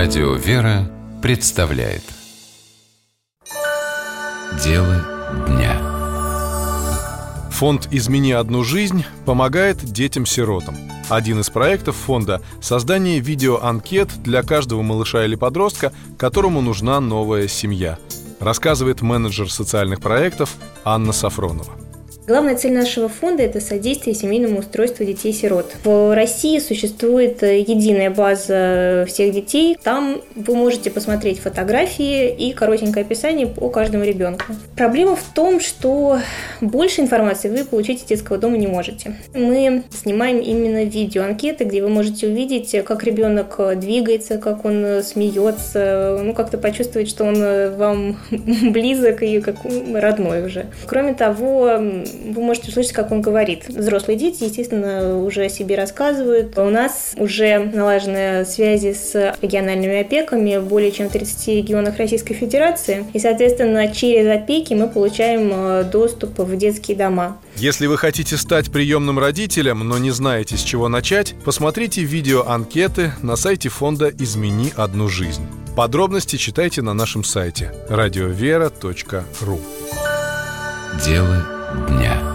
Радио «Вера» представляет Дело дня. Фонд «Измени одну жизнь» помогает детям-сиротам. Один из проектов фонда – создание видеоанкет для каждого малыша или подростка, которому нужна новая семья, рассказывает менеджер социальных проектов Анна Сафронова. Главная цель нашего фонда – это содействие семейному устройству детей-сирот. В России существует единая база всех детей. Там вы можете посмотреть фотографии и коротенькое описание по каждому ребенку. Проблема в том, что больше информации вы получить из детского дома не можете. Мы снимаем именно видеоанкеты, где вы можете увидеть, как ребенок двигается, как он смеется, как-то почувствовать, что он вам близок и как родной уже. Кроме того, вы можете услышать, как он говорит. Взрослые дети, естественно, уже о себе рассказывают. У нас уже налажены связи с региональными опеками в более чем 30 регионах Российской Федерации. И, соответственно, через опеки мы получаем доступ в детские дома. Если вы хотите стать приемным родителем, но не знаете, с чего начать, посмотрите видеоанкеты на сайте фонда «Измени одну жизнь». Подробности читайте на нашем сайте radiovera.ru. Дело дня.